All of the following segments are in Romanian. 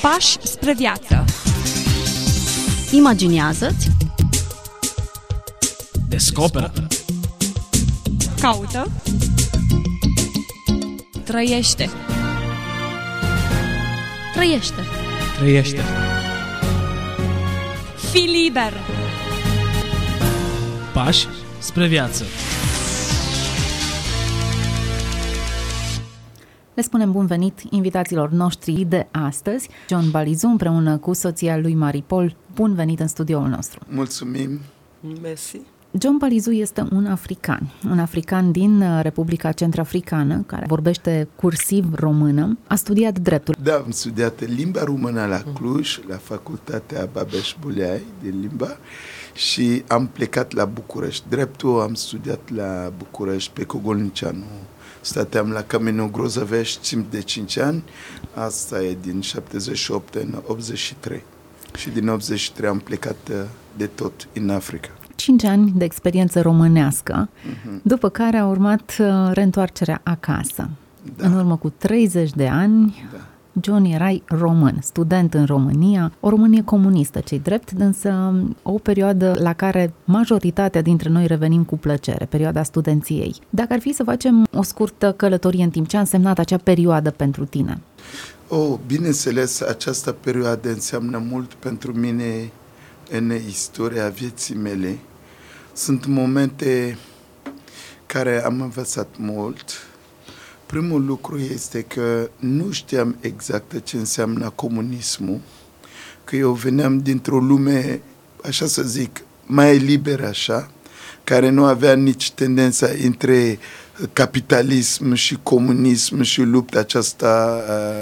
Pași spre viață. Imaginează-ți, descoperă, Caută. Trăiește. trăiește. trăiește. Fii liber. Pași spre viață. Le spunem bun venit invitațiilor noștri de astăzi, John Balizu împreună cu soția lui Maripol. Bun venit în studioul nostru. Mulțumim. Mersi. John Balizu este un african din Republica Centrafricană, care vorbește cursiv română, a studiat dreptul. Da, am studiat limba română la Cluj, la facultatea Babeș-Bolyai de limba și am plecat la București. Dreptul am studiat la București pe Cogolnicianu. Stăteam la Căminul Grozăvești timp de 5 ani, asta e din 78 în 83. Și din 83 am plecat de tot în Africa. 5 ani de experiență românească, după care a urmat reîntoarcerea acasă. Da. În urmă cu 30 de ani, Da. John, erai român, student în România, o Românie comunistă, ce-i drept, însă o perioadă la care majoritatea dintre noi revenim cu plăcere, perioada studenției. Dacă ar fi să facem o scurtă călătorie în timp, ce a însemnat acea perioadă pentru tine? Bineînțeles, această perioadă înseamnă mult pentru mine în istoria vieții mele. Sunt momente care am învățat mult. Primul lucru este că nu știam exact ce înseamnă comunismul, că eu veneam dintr-o lume, așa să zic, mai liberă așa, care nu avea nici tendența între capitalism și comunism și lupta aceasta,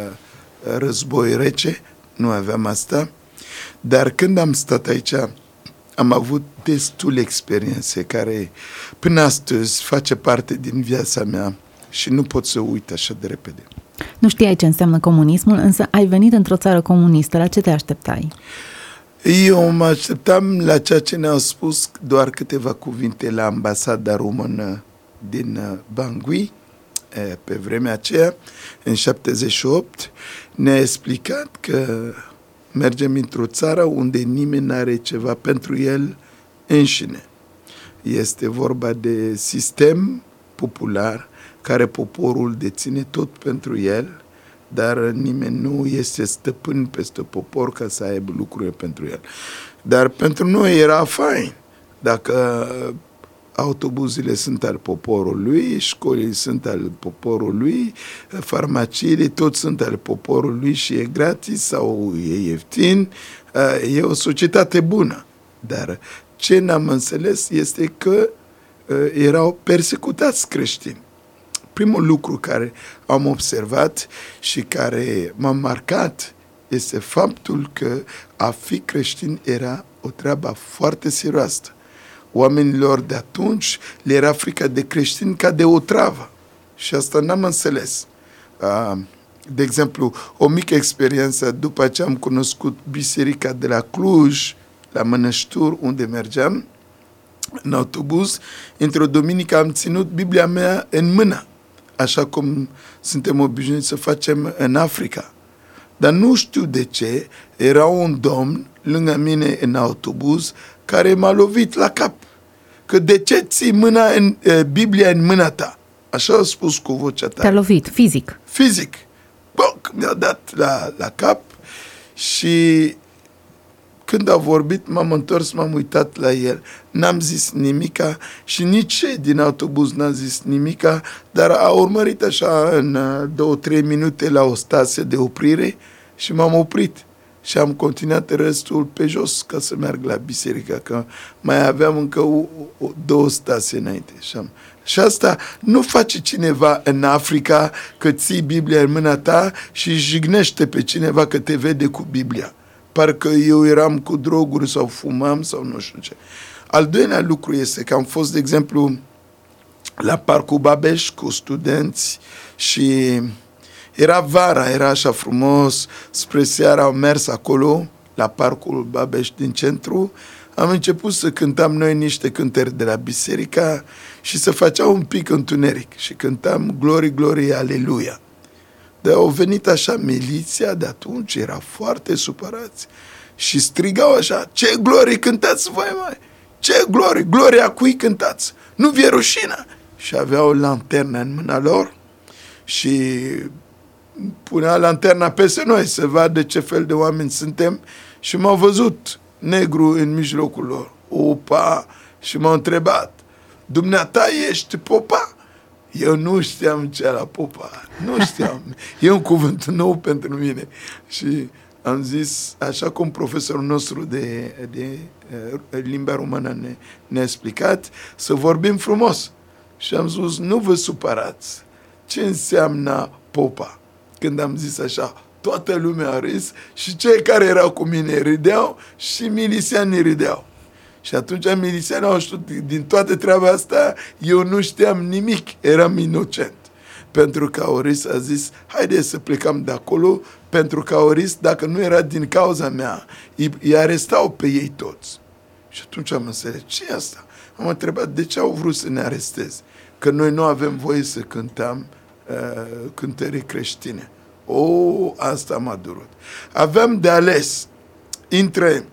război rece, nu aveam asta. Dar când am stat aici, am avut destule experiențe care până astăzi face parte din viața mea și nu pot să uit așa de repede. Nu știai ce înseamnă comunismul, însă ai venit într-o țară comunistă. La ce te așteptai? Eu mă așteptam la ceea ce ne-au spus doar câteva cuvinte la ambasada română din Bangui, pe vremea aceea, în 78, ne-a explicat că mergem într-o țară unde nimeni n-are ceva pentru el înșine. Este vorba de sistem popular care poporul deține tot pentru el, dar nimeni nu este stăpân peste popor ca să aibă lucrurile pentru el. Dar pentru noi era fain. Dacă autobuzele sunt al poporului, școlile sunt al poporului, farmaciile tot sunt al poporului și e gratis sau e ieftin, e o societate bună. Dar ce n-am înțeles este că erau persecutați creștini. Primul lucru care am observat și care m-a marcat este faptul că a fi creștin era o treabă foarte serioasă. Oamenilor de atunci le era frică de creștini ca de o travă. Și asta n-am înțeles. De exemplu, o mică experiență după ce am cunoscut biserica de la Cluj, la Mănăștur, unde mergeam, în autobuz, într-o duminică am ținut Biblia mea în mână, așa cum suntem obișnuiți să facem în Africa. Dar nu știu de ce, era un domn lângă mine în autobuz care m-a lovit la cap. Că de ce ții Biblia în mâna ta? Așa a spus cu vocea ta. Te-a lovit, fizic. Fizic. Mi-a dat la cap și când a vorbit, m-am întors, m-am uitat la el. N-am zis nimica și nici cei din autobuz n-a zis nimica, dar a urmărit așa în 2-3 minute la o stație de oprire și m-am oprit. Și am continuat restul pe jos ca să merg la biserică, că mai aveam încă 2 stații înainte. Și asta nu face cineva în Africa că ții Biblia în mâna ta și jignește pe cineva că te vede cu Biblia. Parcă eu eram cu droguri sau fumam sau nu știu ce. Al doilea lucru este că am fost, de exemplu, la Parcul Babeș cu studenți și era vara, era așa frumos, spre seara am mers acolo, la Parcul Babeș din centru, am început să cântam noi niște cântări de la biserică și să făceam un pic întuneric și cântam Glory, Glory, Aleluia. Dar au venit așa miliția, de atunci era foarte supărați și strigau așa: ce glorii cântați voi, mai? Ce glorii? Gloria cui cântați? Nu vi-e rușine? Și aveau lanternă în mâna lor și punea lanterna peste noi să vadă ce fel de oameni suntem și m-au văzut negru în mijlocul lor. Opa! Și m-au întrebat: dumneata ești popa? Eu nu știam ce era popa. Nu știam. E un cuvânt nou pentru mine. Și am zis, așa cum profesorul nostru de limba română ne-a explicat, să vorbim frumos. Și am zis: nu vă supărați. Ce înseamnă popa? Când am zis așa, toată lumea a râs și cei care erau cu mine râdeau și milițianii râdeau. Și atunci milițianii au știut din toată treaba asta, eu nu știam nimic, eram inocent. Pentru că Auris a zis: haide să plecăm de acolo, pentru că Auris, dacă nu era din cauza mea, îi arestau pe ei toți. Și atunci am înțeles, ce e asta? Am întrebat de ce au vrut să ne aresteze, că noi nu avem voie să cântăm cântări creștine. Asta m-a durut. Aveam de ales între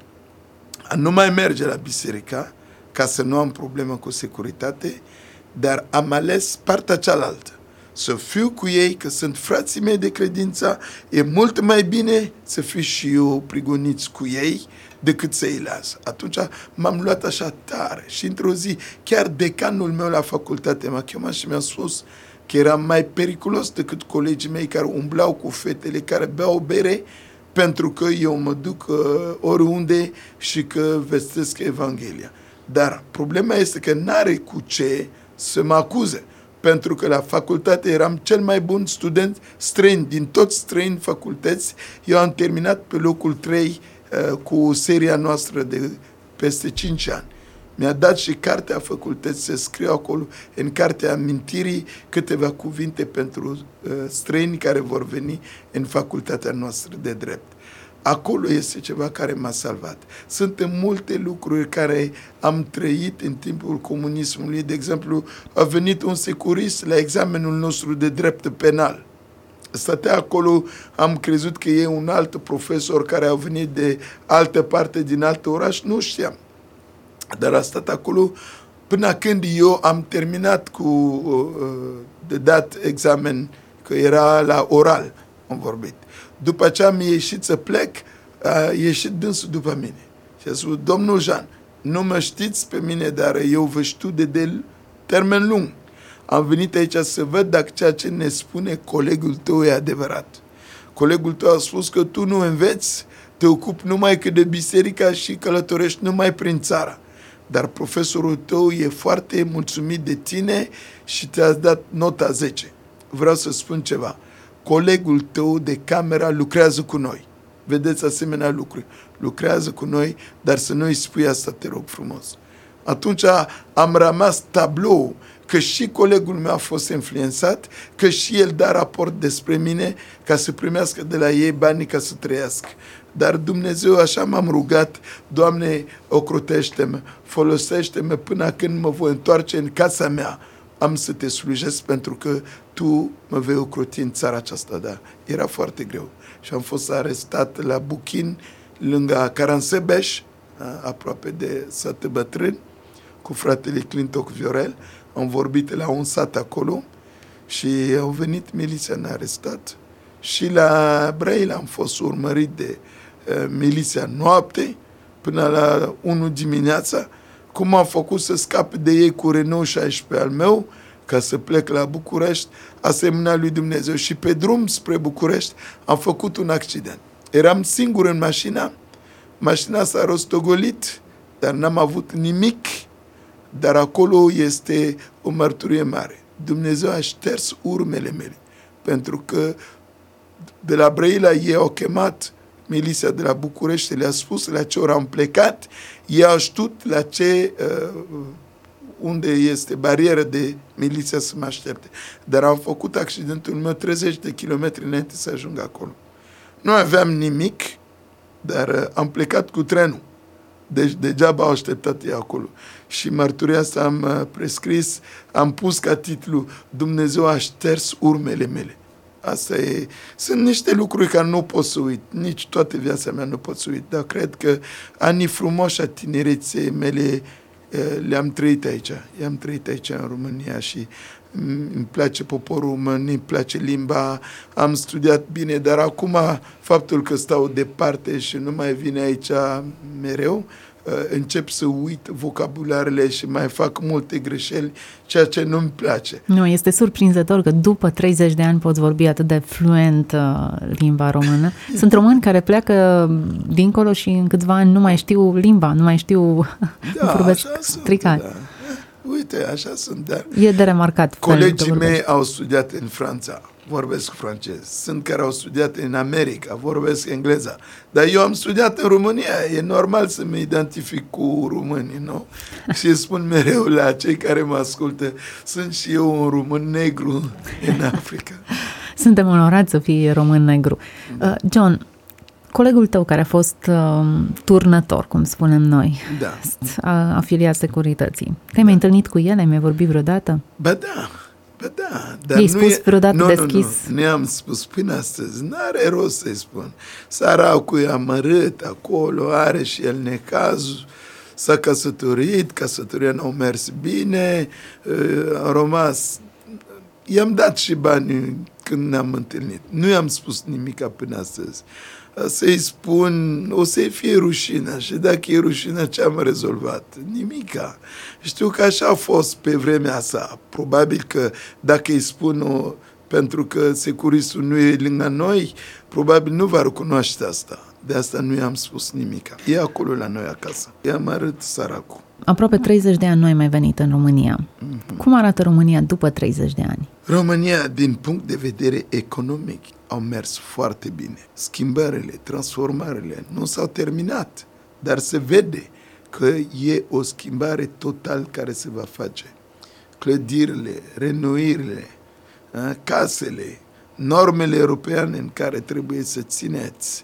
a nu mai merge la biserică, ca să nu am problemă cu securitate, dar am ales partea cealaltă. Să fiu cu ei, că sunt frații mei de credință, e mult mai bine să fiu și eu prigoniți cu ei decât să îi las. Atunci m-am luat așa tare și într-o zi, chiar decanul meu la facultate m-a chemat și mi-a spus că era mai periculos decât colegii mei care umblau cu fetele, care beau bere, pentru că eu mă duc oriunde și că vestesc Evanghelia. Dar problema este că n-are cu ce să mă acuze, pentru că la facultate eram cel mai bun student străin, din toți străini facultăți. Eu am terminat pe locul 3 cu seria noastră de peste 5 ani. Mi-a dat și cartea facultății, să scriu acolo, în cartea amintirii, câteva cuvinte pentru străini care vor veni în facultatea noastră de drept. Acolo este ceva care m-a salvat. Sunt multe lucruri care am trăit în timpul comunismului. De exemplu, a venit un securist la examenul nostru de drept penal. Stătea acolo, am crezut că e un alt profesor care a venit de altă parte, din alt oraș, nu știam. Dar a stat acolo până când eu am terminat cu de dat examen, că era la oral, am vorbit. După aceea mi-a ieșit să plec, a ieșit dânsul după mine. Și a spus: domnul Jean, nu mă știți pe mine, dar eu vă știu de termen lung. Am venit aici să văd dacă ceea ce ne spune colegul tău e adevărat. Colegul tău a spus că tu nu înveți, te ocupi numai că de biserica și călătorești numai prin țara. Dar profesorul tău e foarte mulțumit de tine și te-a dat nota 10. Vreau să spun ceva. Colegul tău de camera lucrează cu noi. Vedeți asemenea lucruri. Lucrează cu noi, dar să nu-i spui asta, te rog frumos. Atunci am rămas tablou că și colegul meu a fost influențat, că și el da raport despre mine ca să primească de la ei banii ca să trăiască. Dar Dumnezeu, așa m-am rugat: Doamne, ocrotește-mă, folosește-mă până când mă voi întoarce în casa mea. Am să te slujesc pentru că tu mă vei ocroti în țara aceasta. Da, era foarte greu. Și am fost arestat la Buchin, lângă Caransebeș, aproape de sat bătrân, cu fratele Clintoc Viorel. Am vorbit la un sat acolo și au venit miliția, ne-a arestat. Și la Brăila am fost urmărit de miliția noapte până la 1 dimineața. Cum am făcut să scap de ei cu Renault 16 al meu, ca să plec la București, asemenea lui Dumnezeu. Și pe drum spre București am făcut un accident. Eram singur în mașina s-a rostogolit, dar n-am avut nimic, dar acolo este o mărturie mare. Dumnezeu a șters urmele mele, pentru că de la Brăila ei au chemat miliția de la București, le-a spus la ce oră am plecat, ei au știut la ce, unde este barieră de miliția să mă aștepte. Dar am făcut accidentul meu 30 de kilometri înainte să ajung acolo. Nu aveam nimic, dar am plecat cu trenul. Deci degeaba au așteptat ei acolo. Și mărturia asta am prescris, am pus ca titlu: Dumnezeu a șters urmele mele. Asta e. Sunt niște lucruri care nu pot să uit. Nici toată viața mea nu pot să uit. Dar cred că anii frumoși a tinereței mele le-am trăit aici. I-am trăit aici în România și îmi place poporul român, îmi place limba, am studiat bine, dar acum faptul că stau departe și nu mai vin aici mereu, încep să uit vocabularele și mai fac multe greșeli, ceea ce nu-mi place. Nu, este surprinzător că după 30 de ani poți vorbi atât de fluent limba română. Sunt români care pleacă dincolo și în câțiva ani nu mai știu limba, nu mai știu, vorbesc stricat. Da. Uite, așa sunt, dar e de remarcat. Colegii mei au studiat în Franța, vorbesc francez. Sunt care au studiat în America, vorbesc engleza. Dar eu am studiat în România, e normal să mă identific cu românii, nu? Și spun mereu la cei care mă ascultă, sunt și eu un român negru în Africa. Suntem onorați să fii român negru. John, colegul tău care a fost turnător, cum spunem noi, da, afiliat securității, te-ai mai întâlnit cu el? Ai mai vorbit vreodată? Ba da. I-ai spus vreodată deschis? Nu i-am spus până astăzi. N-are rost să-i spun. Săracul e amărât acolo, are și el necazul, s-a căsătorit, căsătoria n-au mers bine, a rămas. I-am dat și bani când ne-am întâlnit. Nu i-am spus nimica până astăzi. Să-i spun, o să-i fie rușină și dacă e rușină, ce am rezolvat? Nimica. Știu că așa a fost pe vremea sa. Probabil că dacă îi spun pentru că securistul nu e lângă noi, probabil nu va recunoaște asta. De asta nu i-am spus nimica. E acolo la noi acasă. I-am arăt săracul. Aproape 30 de ani nu ai mai venit în România. Cum arată România după 30 de ani? România, din punct de vedere economic, au mers foarte bine. Schimbările, transformările nu s-au terminat, dar se vede că e o schimbare total care se va face. Clădirile, reînnoirile, casele, normele europene în care trebuie să țineți.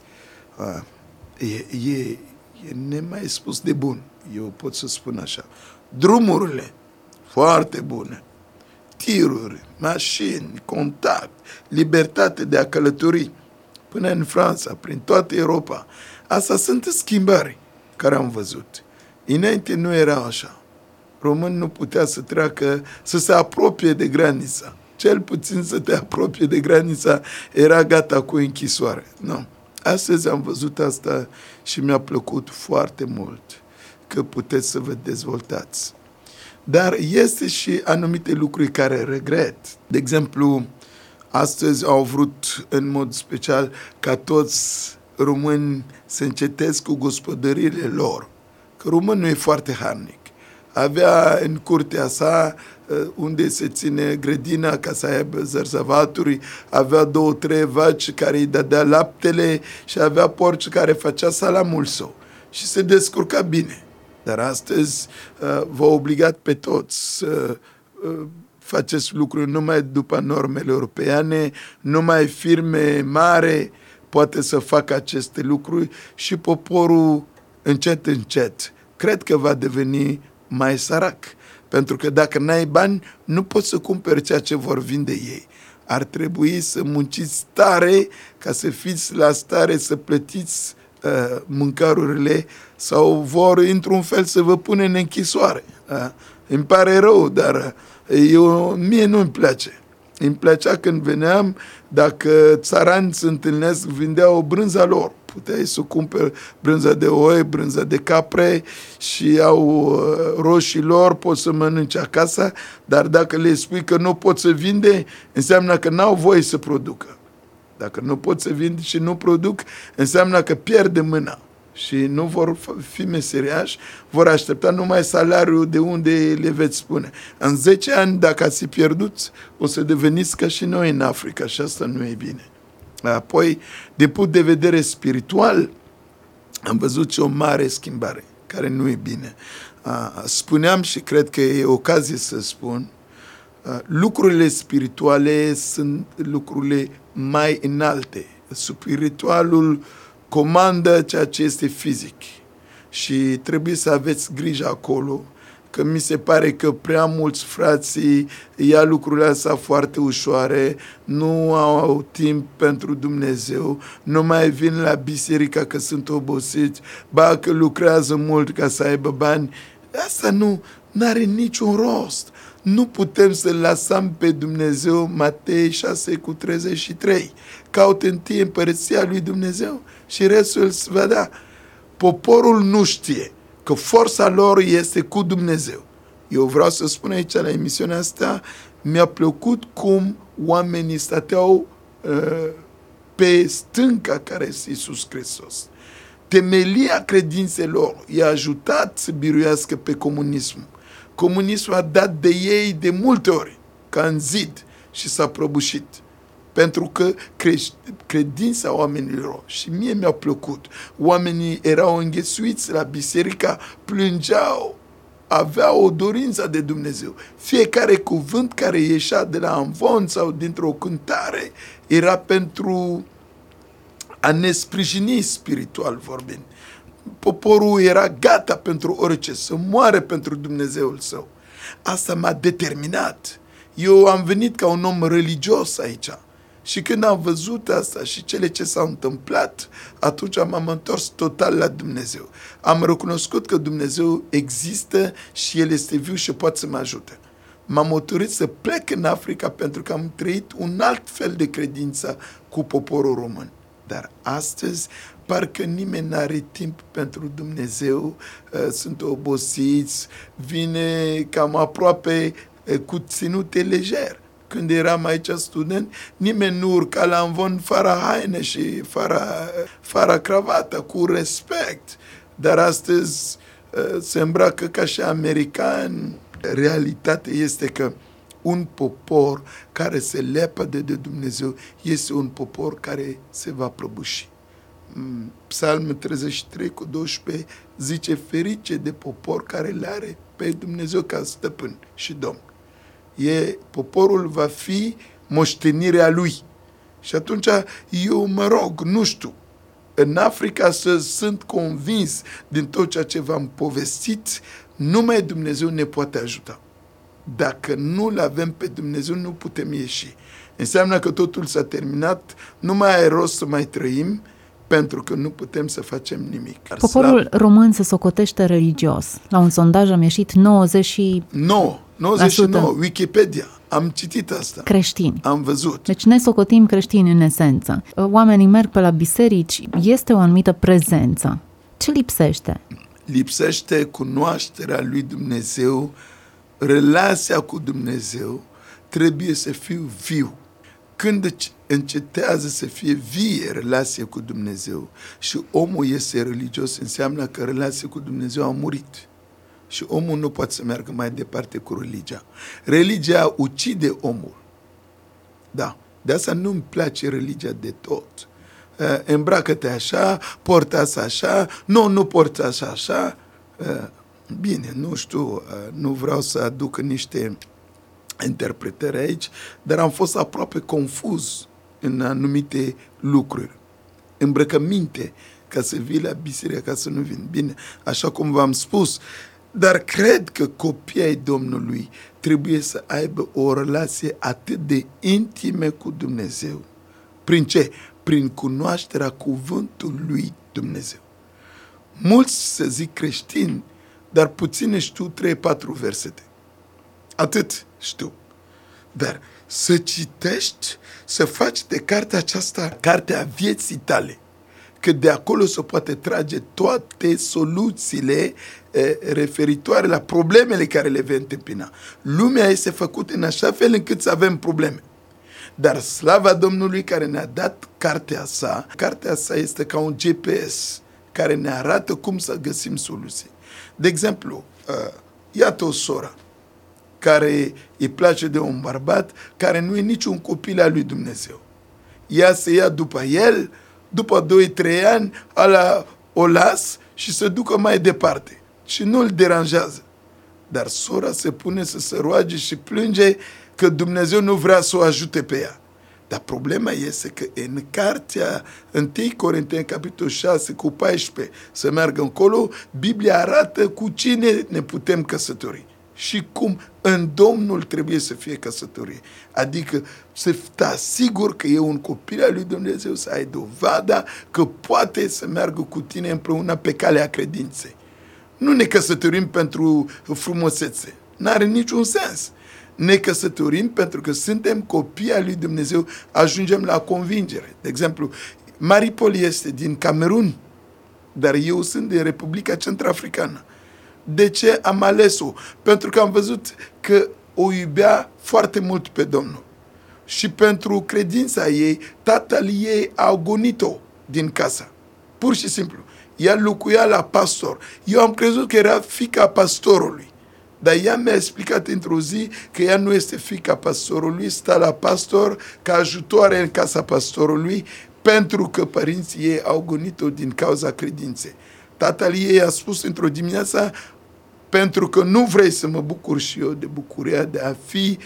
E nemai spus de bun, eu pot să spun așa. Drumurile, foarte bune. Tiruri, mașini, contact, libertate de a călători până în Franța, prin toată Europa. Asta sunt schimbări care am văzut. Înainte nu era așa. Român nu putea să treacă, să se apropie de granița. Cel puțin să te apropie de granița era gata cu închisoare. Nu. Astăzi am văzut asta și mi-a plăcut foarte mult că puteți să vă dezvoltați. Dar este și anumite lucruri care regret. De exemplu, astăzi au vrut în mod special ca toți români să înceteze cu gospodăriile lor. Că românul e foarte harnic. Avea în curtea sa unde se ține grădina ca să aibă zărzavaturi, avea 2-3 vaci care îi dădea laptele și avea porci care făcea salamul său. Și se descurca bine. Dar astăzi v-a obligat pe toți să faceți lucruri numai după normele europeane, numai firme mari poate să facă aceste lucruri și poporul încet, încet cred că va deveni mai sărac. Pentru că dacă n-ai bani, nu poți să cumperi ceea ce vor vinde ei. Ar trebui să munciți tare ca să fiți la stare să plătiți mâncarurile sau vor într-un fel să vă pune în închisoare. Îmi pare rău, dar mie nu-mi place. Îmi plăcea când veneam, dacă țărani se întâlnesc, vindeau brânza lor. Puteai să cumperi brânza de oi, brânza de capre și au roșii lor, poți să mănânci acasă, dar dacă le spui că nu poți să vinde, înseamnă că n-au voie să producă. Dacă nu pot să vinde și nu produc, înseamnă că pierde mâna și nu vor fi meseriași, vor aștepta numai salariul de unde le veți spune. În 10 ani, dacă ați pierdut, o să deveniți ca și noi în Africa și asta nu e bine. Apoi, de punct de vedere spiritual, am văzut și o mare schimbare, care nu e bine. Spuneam și cred că e ocazie să spun, lucrurile spirituale sunt lucrurile mai înalte. Spiritualul comandă ceea ce este fizic și trebuie să aveți grijă acolo că mi se pare că prea mulți frații ia lucrurile astea foarte ușoare, nu au timp pentru Dumnezeu, nu mai vin la biserică că sunt obosiți, ba că lucrează mult ca să aibă bani. Asta nu are niciun rost. Nu putem să-L lăsăm pe Dumnezeu. Matei 6:33. Caute întâi împărăția lui Dumnezeu și restul îți va da. Poporul nu știe că forța lor este cu Dumnezeu. Eu vreau să spun aici la emisiunea asta, mi-a plăcut cum oamenii stăteau pe stânca care este Iisus Hristos. Temelia credințelor i-a ajutat să biruiască pe comunismul. Comunismul a dat de ei de multe ori, ca în zid, și s-a prăbușit. Pentru că credința oamenilor, și mie mi-a plăcut, oamenii erau înghesuiți la biserică, plângeau, aveau o dorință de Dumnezeu. Fiecare cuvânt care ieșea de la amvon sau dintr-o cântare era pentru a ne sprijini spiritual vorbind. Poporul era gata pentru orice, să moare pentru Dumnezeul său. Asta m-a determinat. Eu am venit ca un om religios aici. Și când am văzut asta și cele ce s-au întâmplat, atunci m-am întors total la Dumnezeu. Am recunoscut că Dumnezeu există și El este viu și poate să mă ajute. M-am hotărât să plec în Africa pentru că am trăit un alt fel de credință cu poporul român. Dar astăzi parcă nimeni n-are timp pentru Dumnezeu, sunt obosiți, vine cam aproape cu ținute lejer. Când eram aici student, nimeni nu urca la amvon fără haine și fără cravată, cu respect. Dar astăzi se îmbracă ca și american. Realitatea este că un popor care se lepădă de Dumnezeu este un popor care se va prăbuși. Psalmul 33:12 zice: ferice de popor care le are pe Dumnezeu ca stăpân și domn. Poporul va fi moștenirea lui. Și atunci eu mă rog, nu știu, în Africa sunt convins din tot ceea ce v-am povestit, numai Dumnezeu ne poate ajuta. Dacă nu-L avem pe Dumnezeu, nu putem ieși. Înseamnă că totul s-a terminat, nu mai are rost să mai trăim, pentru că nu putem să facem nimic. Poporul român se socotește religios. La un sondaj am ieșit 99%. Wikipedia. Am citit asta. Creștini. Am văzut. Deci ne socotim creștini în esență. Oamenii merg pe la biserici, este o anumită prezență. Ce lipsește? Lipsește cunoașterea lui Dumnezeu, relația cu Dumnezeu trebuie să fie viu. Când încetează să fie vie relația cu Dumnezeu și omul este religios, înseamnă că relația cu Dumnezeu a murit. Și omul nu poate să meargă mai departe cu religia. Religia ucide omul. Da, de asta nu-mi place religia de tot. Îmbracă-te așa, portă asta așa, nu portă așa. Bine, nu știu, nu vreau să aduc niște interpretări aici, dar am fost aproape confuz în anumite lucruri. Îmbrăcăminte ca să vii la biserică, ca să nu vin. Bine, așa cum v-am spus, dar cred că copiii ai Domnului trebuie să aibă o relație atât de intimă cu Dumnezeu. Prin ce? Prin cunoașterea cuvântului lui Dumnezeu. Mulți se zic creștini, dar puține știu 3-4 versete. Atât știu. Dar să citești, să faci de cartea aceasta, cartea vieții tale, că de acolo se poate trage toate soluțiile referitoare la problemele care le vei întâmpina. Lumea este făcută în așa fel încât să avem probleme. Dar slava Domnului care ne-a dat cartea sa este ca un GPS care ne arată cum să găsim soluții. De exemplu, iată o soră care îi place de un bărbat care nu e niciun copil al lui Dumnezeu. Ea se ia după el, după 2-3 ani, o las și se ducă mai departe. Și nu îl deranjează. Dar sora se pune să se roage și plânge că Dumnezeu nu vrea să o ajute pe ea. Dar problema este că în cartea 1 Corinteni, capitolul 6, cu 14, să meargă încolo, Biblia arată cu cine ne putem căsători. și cum în Domnul trebuie să fie căsătorie. Adică să te asigur că e un copil al lui Dumnezeu, să ai dovada că poate să meargă cu tine împreună pe calea credinței. Nu ne căsătorim pentru frumusețe. N-are niciun sens. Ne căsătorim pentru că suntem copii al lui Dumnezeu, ajungem la convingere. De exemplu, Maripol este din Camerun, dar eu sunt din Republica Centrafricană. De ce am ales-o? Pentru că am văzut că o iubea foarte mult pe Domnul. Și pentru credința ei, tatăl ei a gonit-o din casa. Pur și simplu. Ea locuia la pastor. Eu am crezut că era fiica pastorului. Dar ea mi-a explicat într-o zi că ea nu este fiica pastorului, stă la pastor ca ajutoare în casa pastorului, pentru că părinții ei au gonit-o din cauza credinței. Tatăl ei a spus într-o dimineață: pentru că nu vrei să mă bucur și eu de bucuria de a fi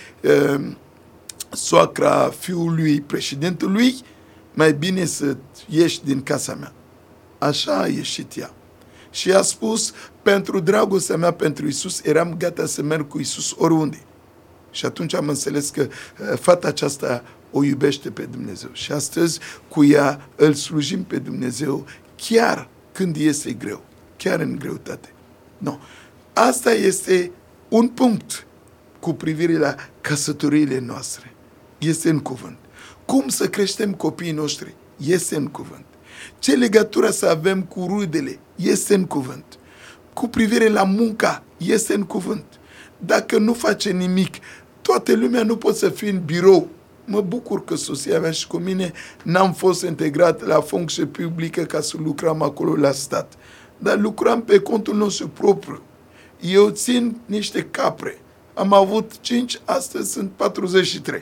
soacra fiului președintelui, mai bine să ieși din casa mea. Așa a ieșit ea. Și a spus: pentru dragostea mea pentru Iisus, eram gata să merg cu Iisus oriunde. Și atunci am înțeles că fata aceasta o iubește pe Dumnezeu. Și astăzi cu ea îl slujim pe Dumnezeu chiar când este greu. Chiar în greutate. No. Asta este un punct cu privire la căsătoriile noastre. Este în cuvânt. Cum să creștem copiii noștri? Este în cuvânt. Ce legătură să avem cu rudele? Este în cuvânt. Cu privire la munca? Este în cuvânt. Dacă nu face nimic, toată lumea nu poate să fie în birou. Mă bucur că soția mea și cu mine n-am fost integrat la funcție publică ca să lucrăm acolo la stat. Dar lucram pe contul nostru propriu. Eu țin niște capre. Am avut 5, astăzi sunt 43.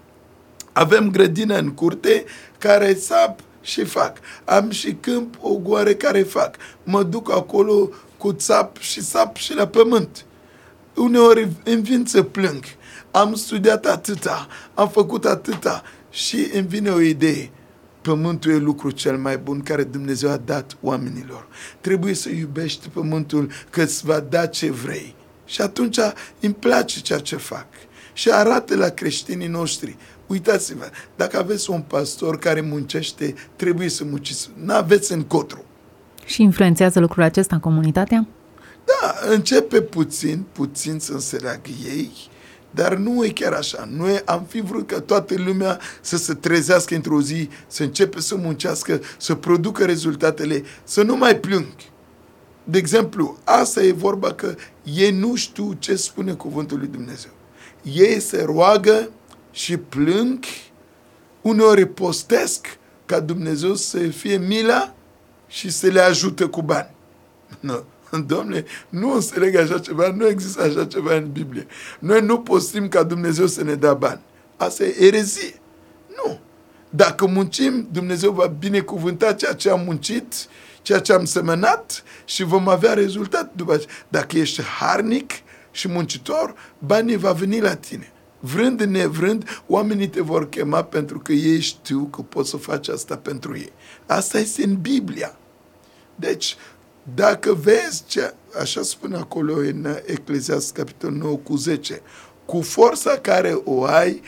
Avem grădină în curte care sap și fac. Am și câmp ogoare care fac. Mă duc acolo cu țap și la pământ. Uneori îmi vin să plâng. Am studiat atâta, am făcut atâta și îmi vine o idee. Pământul e lucrul cel mai bun care Dumnezeu a dat oamenilor. Trebuie să iubești pământul, că îți va da ce vrei. Și atunci îmi place ceea ce fac. Și arată la creștinii noștri: uitați-vă, dacă aveți un pastor care muncește, trebuie să munciți. N-aveți încotro. Și influențează lucrul acesta în comunitatea? Da, începe puțin să înțeleagă ei, dar nu e chiar așa. Noi am fi vrut ca toată lumea să se trezească într-o zi, să începe să muncească, să producă rezultatele, să nu mai plâng. De exemplu, asta e vorba că ei nu știu ce spune cuvântul lui Dumnezeu. Ei se roagă și plâng, uneori postesc ca Dumnezeu să fie mila și să le ajute cu bani. Nu. Dom'le, nu înțeleg așa ceva, nu există așa ceva în Biblie. Noi nu postim ca Dumnezeu să ne dea bani. Asta e erezie. Nu. Dacă muncim, Dumnezeu va binecuvânta ceea ce am muncit, ceea ce am semănat și vom avea rezultat după aceea. Dacă ești harnic și muncitor, banii va veni la tine. Vrând, nevrând, oamenii te vor chema pentru că ei știu că poți să faci asta pentru ei. Asta este în Biblia. Deci, dacă vezi ce, așa spune acolo în Ecleziast, capitolul 9 cu 10, cu forța care o ai,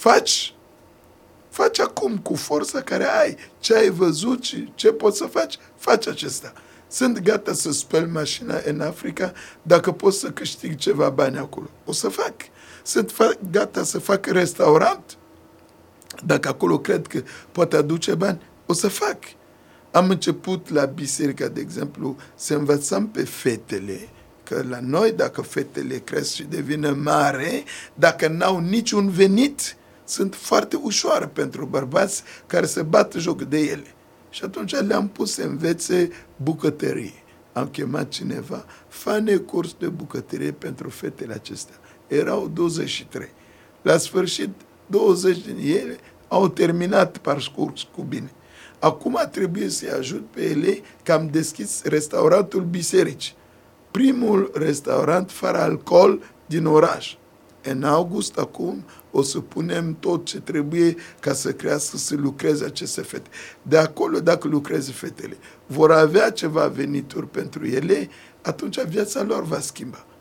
faci acum cu forța care ai. Ce ai văzut și ce poți să faci acesta. Sunt gata să spăl mașina în Africa dacă pot să câștig ceva bani acolo. O să fac. Sunt gata să fac restaurant dacă acolo cred că poate aduce bani. O să fac. Am început la biserică, de exemplu, să învățăm pe fetele că la noi, dacă fetele cresc și devină mare, dacă n-au niciun venit, sunt foarte ușoare pentru bărbați care se bat joc de ele. Și atunci le-am pus să învețe bucătărie. Am chemat cineva, fă-ne curs de bucătărie pentru fetele acestea. Erau 23. La sfârșit, 20 din ele au terminat parcurs cu bine. Acum trebuie să-i ajut pe ele că am deschis restaurantul bisericii. Primul restaurant fără alcool din oraș. În august, acum, o să punem tot ce trebuie ca să crească, să lucreze aceste fete. De acolo, dacă lucreze fetele, vor avea ceva venituri pentru ele, atunci viața lor va schimba.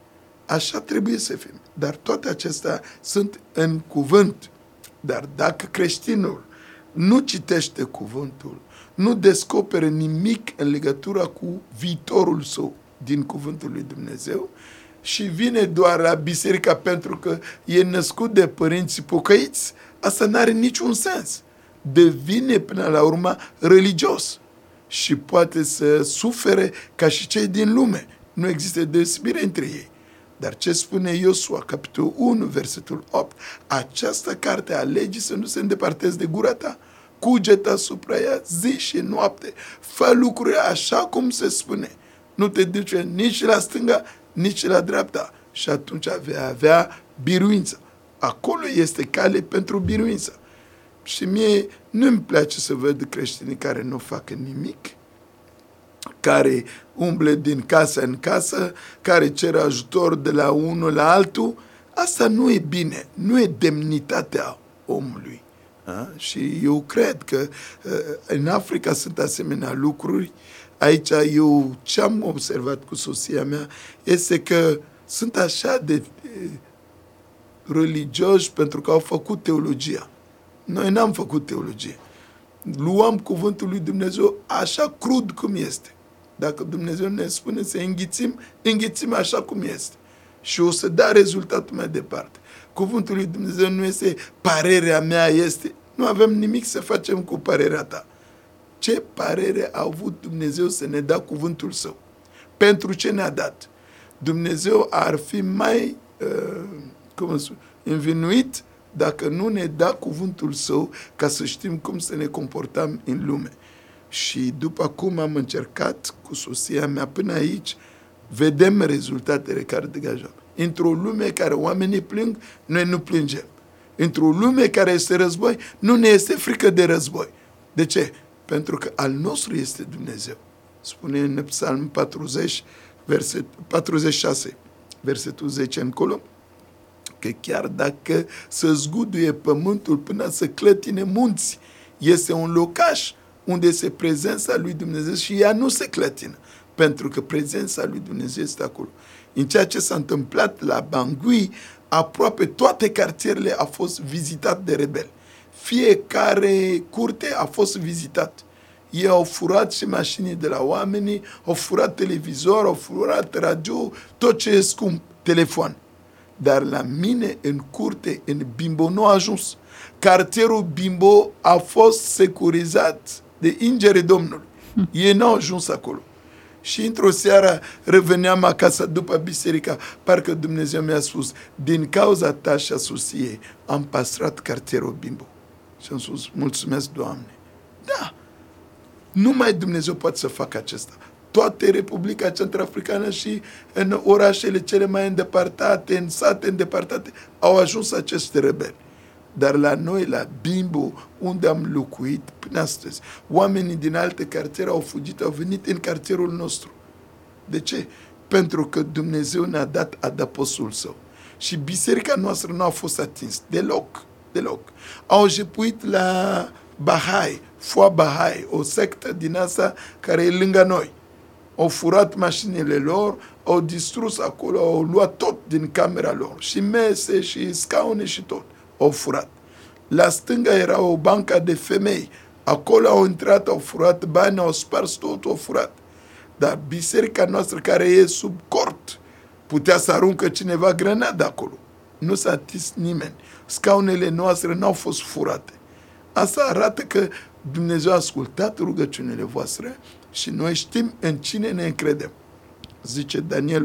Așa trebuie să fim. Dar toate acestea sunt în cuvânt. Dar dacă creștinul nu citește cuvântul, nu descoperă nimic în legătură cu viitorul său din cuvântul lui Dumnezeu și vine doar la biserică pentru că e născut de părinți pocăiți, asta n-are niciun sens. Devine până la urmă religios și poate să sufere ca și cei din lume. Nu există deosebire între ei. Dar ce spune Iosua, capitolul 1, versetul 8? Această carte a legii să nu se îndepărteze de gura ta. Cugetă asupra ea zi și noapte. Fă lucrurile așa cum se spune. Nu te duce nici la stânga, nici la dreapta. Și atunci vei avea biruință. Acolo este cale pentru biruință. Și mie nu-mi place să văd creștinii care nu fac nimic, care umble din casă în casă, care cer ajutor de la unul la altul. Asta nu e bine, nu e demnitatea omului. Da? Și eu cred că în Africa sunt asemenea lucruri. Aici eu ce am observat cu soția mea este că sunt așa de religioși pentru că au făcut teologia. Noi n-am făcut teologie. Luăm cuvântul lui Dumnezeu așa crud cum este. Dacă Dumnezeu ne spune să înghițim așa cum este. Și o să dea rezultatul mai departe. Cuvântul lui Dumnezeu nu este părerea mea, este. Nu avem nimic să facem cu părerea ta. Ce părere a avut Dumnezeu să ne dea cuvântul său? Pentru ce ne-a dat? Dumnezeu ar fi mai învinuit dacă nu ne da cuvântul său ca să știm cum să ne comportăm în lume. Și după cum am încercat cu soția mea până aici, vedem rezultatele care degajăm. Într-o lume care oamenii plâng, noi nu plângem. Într-o lume care este război, nu ne este frică de război. De ce? Pentru că al nostru este Dumnezeu. Spune în Psalm 46, versetul 10 încolo, că chiar dacă să zguduie pământul până să clătine munți, este un locaș unde este prezența lui Dumnezeu și ea nu se clătină, pentru că prezența lui Dumnezeu este acolo. În ceea ce s-a întâmplat la Bangui, aproape toate cartierele au fost vizitate de rebeli. Fiecare curte a fost vizitat. Ei au furat și mașinii de la oamenii, au furat televizor, au furat radio, tot ce e scump, telefon. Dar la mine, în curte, în Bimbo, nu a ajuns. Cartierul Bimbo a fost securizat de îngerii Domnului. Ei n-au ajuns acolo. Și într-o seară reveneam acasă după biserica, parcă Dumnezeu mi-a spus, din cauza ta și a soției, am păstrat cartierul Bimbo. Și am spus, mulțumesc, Doamne. Da, numai Dumnezeu poate să facă acesta. Toate Republica Centrafricană și în orașele cele mai îndepărtate, în sate îndepărtate, au ajuns aceste rebeli. Dar la noi, la Bimbo, unde am locuit până astăzi, oamenii din alte cartiere au fugit, au venit în cartierul nostru. De ce? Pentru că Dumnezeu ne-a dat adăpostul său. Și biserica noastră nu a fost atins. Deloc. Au jepuit la Bahai, Foa Bahai, o sectă din asta care e lângă noi. Au furat mașinile lor, au distrus acolo, au luat tot din camera lor. Și mese, și scaune, și tot. Au furat. La stânga era o bancă de femei. Acolo au intrat, au furat bani, au spars tot, au furat. Dar biserica noastră care e sub cort, putea să aruncă cineva grenadă acolo. Nu s-a atins nimeni. Scaunele noastre n-au fost furate. Asta arată că Dumnezeu a ascultat rugăciunile voastre și noi știm în cine ne încredem. Zice Daniel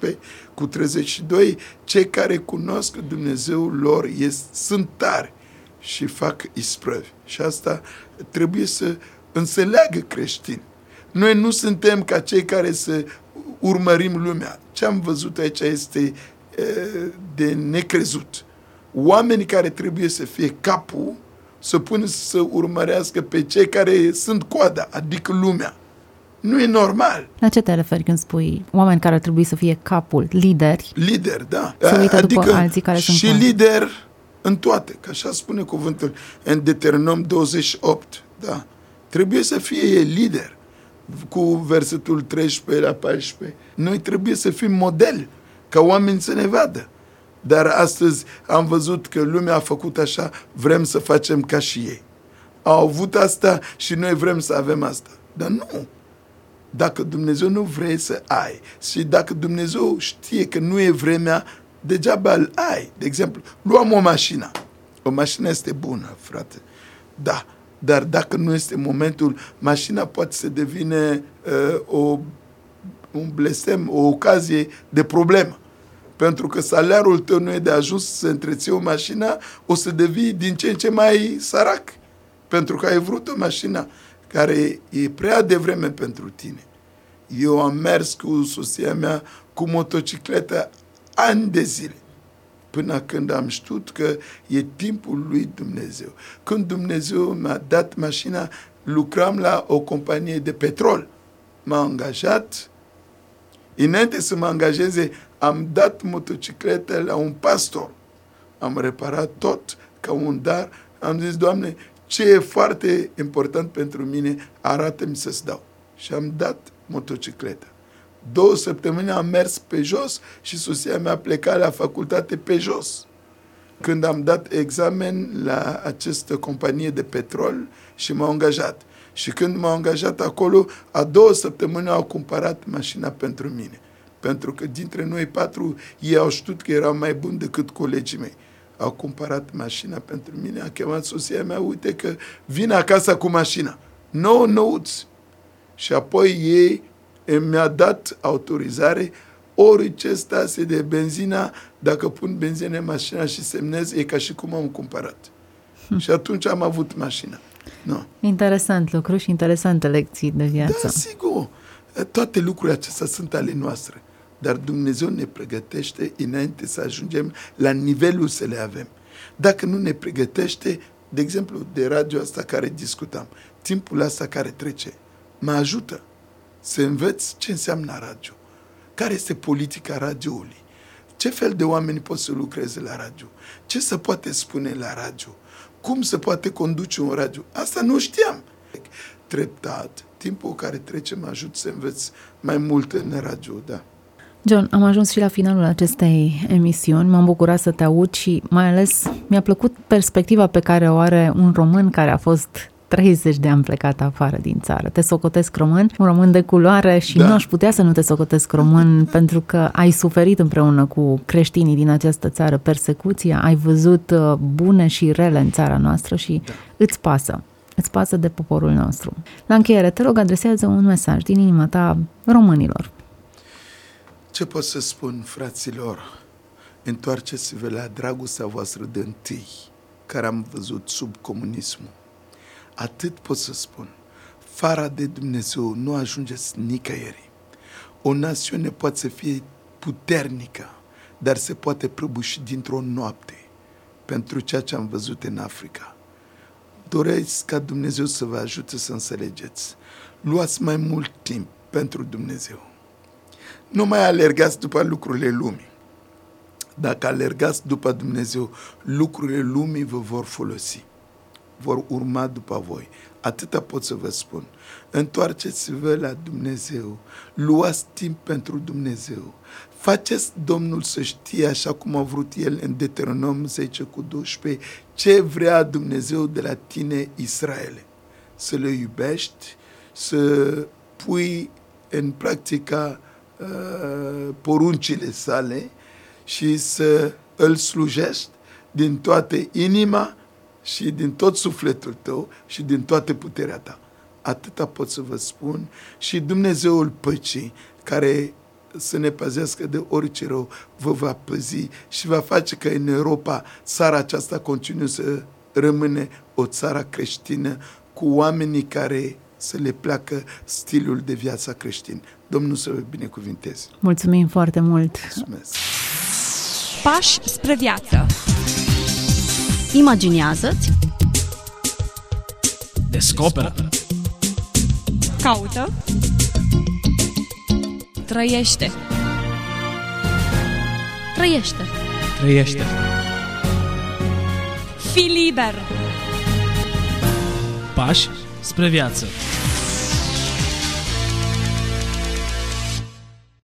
11:32, cei care cunosc Dumnezeul lor sunt tari și fac isprăvi. Și asta trebuie să înțeleagă creștini. Noi nu suntem ca cei care să urmărim lumea. Ce am văzut aici este de necrezut. Oamenii care trebuie să fie capul, să pună să urmărească pe cei care sunt coada, adică lumea. Nu e normal. La ce te referi când spui oameni care ar trebui să fie capul, lideri? Lideri, da. Se uită după alții care sunt și lideri în toate, că așa spune cuvântul în Deuteronom 28, da. Trebuie să fie lider. Cu versetul 13 la 14. Noi trebuie să fim modeli ca oameni să ne vadă. Dar astăzi am văzut că lumea a făcut așa, vrem să facem ca și ei. Au avut asta și noi vrem să avem asta. Dar nu. Dacă Dumnezeu nu vrea să ai și dacă Dumnezeu știe că nu e vremea, degeaba îl ai. De exemplu, luăm o mașină. O mașină este bună, frate. Da. Dar dacă nu este momentul, mașina poate să devine un blestem, o ocazie de problemă. Pentru că salariul tău nu e de ajuns să întreții o mașină, o să devii din ce în ce mai sărac. Pentru că ai vrut o mașină care e prea devreme pentru tine. Eu am mers cu soția mea cu motocicletă ani de zile, până când am știut că e timpul lui Dumnezeu. Când Dumnezeu mi-a dat mașina, lucram la o companie de petrol. M-a angajat. Înainte să mă angajeze, am dat motocicletă la un pastor. Am reparat tot ca un dar. Am zis, Doamne, ce e foarte important pentru mine, arată-mi să-ți dau. Și am dat motocicleta. 2 săptămâni am mers pe jos și soția mea a plecat la facultate pe jos. Când am dat examen la această companie de petrol și m-au angajat. Și când m-au angajat acolo, a 2 săptămâni au cumpărat mașina pentru mine. Pentru că dintre noi 4, ei au știut că eram mai bun decât colegii mei. Au cumpărat mașina pentru mine, a chemat soția mea, uite că vin acasă cu mașina. 9 nouți. Și apoi ei mi-a dat autorizare, orice stase de benzina, dacă pun benzină în mașina și semnez, e ca și cum am cumpărat. Și atunci am avut mașina. No. Interesant lucru și interesante lecții de viață. Da, sigur. Toate lucrurile acestea sunt ale noastre. Dar Dumnezeu ne pregătește înainte să ajungem la nivelul să le avem. Dacă nu ne pregătește, de exemplu, de radio asta care discutam, timpul ăsta care trece, mă ajută să înveț ce înseamnă radio. Care este politica radioului? Ce fel de oameni pot să lucreze la radio? Ce se poate spune la radio? Cum se poate conduce un radio? Asta nu știam. Treptat, timpul care trece mă ajut să înveț mai mult în radio, da. John, am ajuns și la finalul acestei emisiuni. M-am bucurat să te aud și mai ales mi-a plăcut perspectiva pe care o are un român care a fost 30 de ani plecat afară din țară. Te socotesc român, un român de culoare și nu aș putea să nu te socotesc român pentru că ai suferit împreună cu creștinii din această țară persecuția, ai văzut bune și rele în țara noastră și îți pasă. Îți pasă de poporul nostru. La încheiere, te rog, adresează un mesaj din inima ta românilor. Ce pot să spun, fraților? Întoarceți-vă la dragostea voastră de întâi, care am văzut sub comunismul. Atât pot să spun. Fara de Dumnezeu nu ajungeți nicăieri. O națiune poate să fie puternică, dar se poate prăbuși dintr-o noapte pentru ceea ce am văzut în Africa. Doresc ca Dumnezeu să vă ajute să înțelegeți. Luați mai mult timp pentru Dumnezeu. Nu mai alergați după lucrurile lumii. Dacă alergați după Dumnezeu, lucrurile lumii vă vor folosi. Vor urma după voi. Atâta pot să vă spun. Întoarceți-vă la Dumnezeu. Luați timp pentru Dumnezeu. Faceți Domnul să știe, așa cum a vrut El în Deuteronom 10:12, ce vrea Dumnezeu de la tine, Israele. Să le iubești, să pui în practica poruncile sale și să îl slujești din toată inima și din tot sufletul tău și din toată puterea ta. Atâta pot să vă spun și Dumnezeul păcii, care să ne păzească de orice rău, vă va păzi și va face ca în Europa țara aceasta continuă să rămâne o țară creștină cu oamenii care să le placă stilul de viață creștin. Domnul să vă binecuvinteze. Mulțumim foarte mult! Mulțumesc! Pași spre viață. Imaginează-ți, Descoperă. Caută. Trăiește. trăiește. Trăiește. Fii liber. Pași spre viață.